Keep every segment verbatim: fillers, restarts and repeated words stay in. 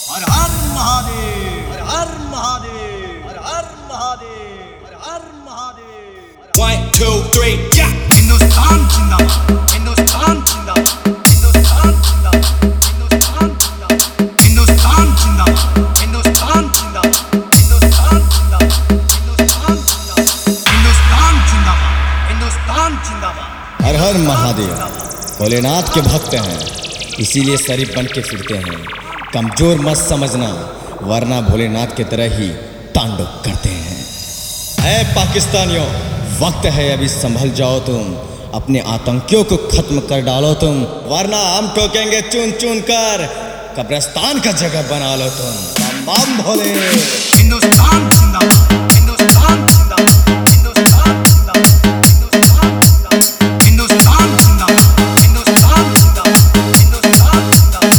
हर हर महादेव, हर हर महादेव, हर हर महादेव, हर हर Mahadev. One, two, three, yeah. Hindustan जिंदाबाद, हिंदुस्तान जिंदाबाद, हिंदुस्तान जिंदाबाद, हिंदुस्तान जिंदाबाद, हिंदुस्तान जिंदाबाद, हिंदुस्तान जिंदाबाद, हिंदुस्तान जिंदाबाद, हिंदुस्तान जिंदाबाद, हिंदुस्तान जिंदाबाद, हिंदुस्तान जिंदाबाद। हर हर महादेव भोलेनाथ के भक्त हैं, इसीलिए शरीफ बन के फिरते हैं। कमजोर मत समझना, वरना भोलेनाथ की तरह ही तांडव करते हैं। ऐ पाकिस्तानियों, वक्त है अभी संभल जाओ तुम, अपने आतंकियों को खत्म कर डालो तुम, वरना हम ठोकेंगे चुन चुन कर, कब्रिस्तान का जगह बना लो तुम। बम बम भोले। हिंदुस्तान जिंदाबाद, हिंदुस्तान जिंदाबाद, हिंदुस्तान जिंदाबाद, हिंदुस्तान जिंदाबाद, हिंदुस्तान जिंदाबाद, हिंदुस्तान जिंदाबाद, हिंदुस्तान जिंदाबाद,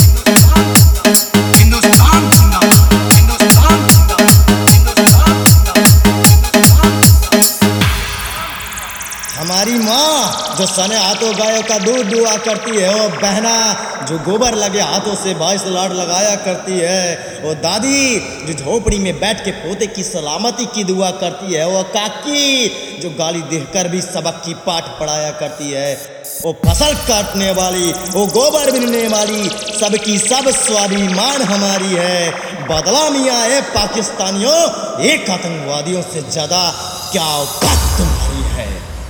हिंदुस्तान जिंदाबाद, हिंदुस्तान जिंदाबाद, हिंदुस्तान जिंदाबाद। हमारी माँ जो सने हाथों गायों का दूध दुआ करती है, वो बहना जो गोबर लगे हाथों से बाईस लाड लगाया करती है, वो दादी जो झोपड़ी में बैठ के पोते की सलामती की दुआ करती है, वो काकी जो गाली देकर भी सबक की पाठ पढ़ाया करती है, वो फसल काटने वाली, वो गोबर बिनने वाली, सबकी सब स्वाभिमान हमारी है। बदला मियाँ है पाकिस्तानियों, एक आतंकवादियों से ज्यादा क्या औकात तुम्हारी है।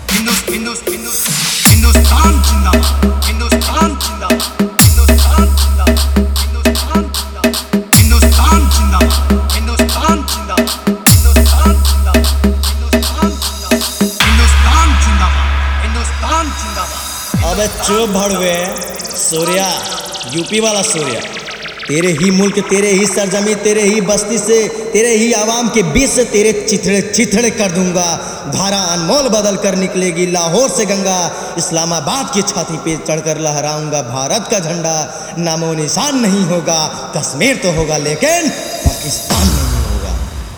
हिंदुस्तान जिंदाबाद, हिंदुस्तान जिंदाबाद, हिंदुस्तान जिंदाबाद, हिंदुस्तान जिंदाबाद, हिंदुस्तान जिंदाबाद, हिंदुस्तान जिंदाबाद, हिंदुस्तान जिंदाबाद, हिंदुस्तान जिंदाबाद, हिंदुस्तान जिंदाबाद, हिंदुस्तान जिंदाबाद। अबे चुप भड़वे, सूर्या यूपी वाला सूर्या, तेरे ही मुल्क, तेरे ही सरजमी, तेरे ही बस्ती से, तेरे ही आवाम के बीच से तेरे चिथड़े चिथड़े कर दूंगा। धारा अनमोल बदल कर निकलेगी लाहौर से गंगा, इस्लामाबाद की छाती पे चढ़कर लहराऊंगा भारत का झंडा। नामो निशान नहीं होगा, कश्मीर तो होगा लेकिन पाकिस्तान नहीं होगा।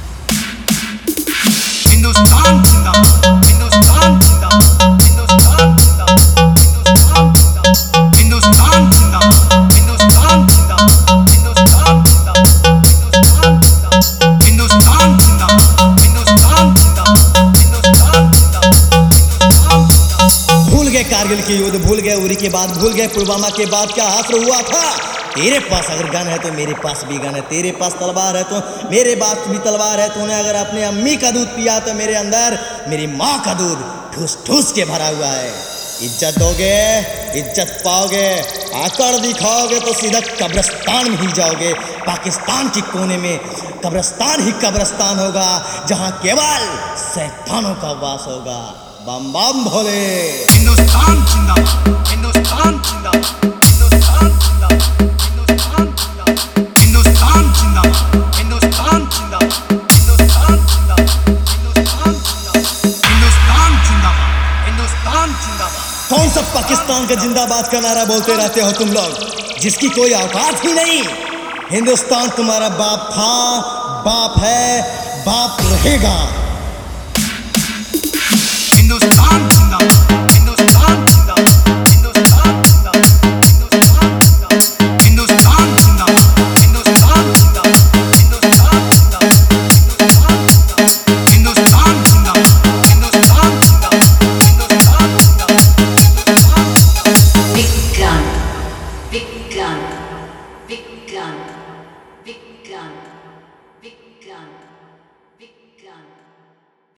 हिंदुस्तान जिंदाबाद, हिंदुस्तान जिंदाबाद, हिंदुस्तान जिंदाबाद, हिंदुस्तान जिंदाबाद, हिंदुस्तान जिंदाबाद, हिंदुस्तान जिंदाबाद, हिंदुस्तान जिंदाबाद, हिंदुस्तान जिंदाबाद, हिंदुस्तान जिंदाबाद, हिंदुस्तान जिंदाबाद, हिंदुस्तान जिंदाबाद, हिंदुस्तान जिंदाबाद। भूल गए कारगिल की युद्ध, भूल गए उरी के बाद, भूल गए पुलवामा के बाद क्या हासिल हुआ था। तेरे पास अगर गन है तो मेरे पास भी गन है, तेरे पास तलवार है तो मेरे पास भी तलवार है। तूने अगर अपने अम्मी का दूध पिया तो मेरे अंदर मेरी माँ का दूध ठूस ठूस के भरा हुआ है। इज्जत दोगे, इज्जत पाओगे, आकर दिखाओगे तो सीधा कब्रिस्तान में ही जाओगे। पाकिस्तान के कोने में कब्रिस्तान ही कब्रिस्तान होगा, जहाँ केवल शैतानों का वास होगा। बम बम भोले। हिंदुस्तान जिंदाबाद, हिंदुस्तान जिंदाबाद, हिंदुस्तान जिंदाबाद, हिंदुस्तान जिंदाबाद, हिंदुस्तान जिंदाबाद, हिंदुस्तान जिंदाबाद, हिंदुस्तान जिंदाबाद, हिंदुस्तान जिंदाबाद, हिंदुस्तान जिंदाबाद, हिंदुस्तान जिंदाबाद। कौन सा पाकिस्तान का जिंदाबाद का नारा बोलते रहते हो तुम लोग, जिसकी कोई औकात ही नहीं। हिंदुस्तान तुम्हारा बाप था, बाप है, बाप रहेगा। हिंदुस्तान जिंदाबाद, हिंदुस्तान जिंदाबाद, हिंदुस्तान जिंदाबाद, हिंदुस्तान जिंदाबाद, हिंदुस्तान जिंदाबाद, हिंदुस्तान जिंदाबाद, हिंदुस्तान जिंदाबाद, हिंदुस्तान जिंदाबाद, हिंदुस्तान जिंदाबाद, हिंदुस्तान जिंदाबाद। Big gun, big gun, big gun, big gun.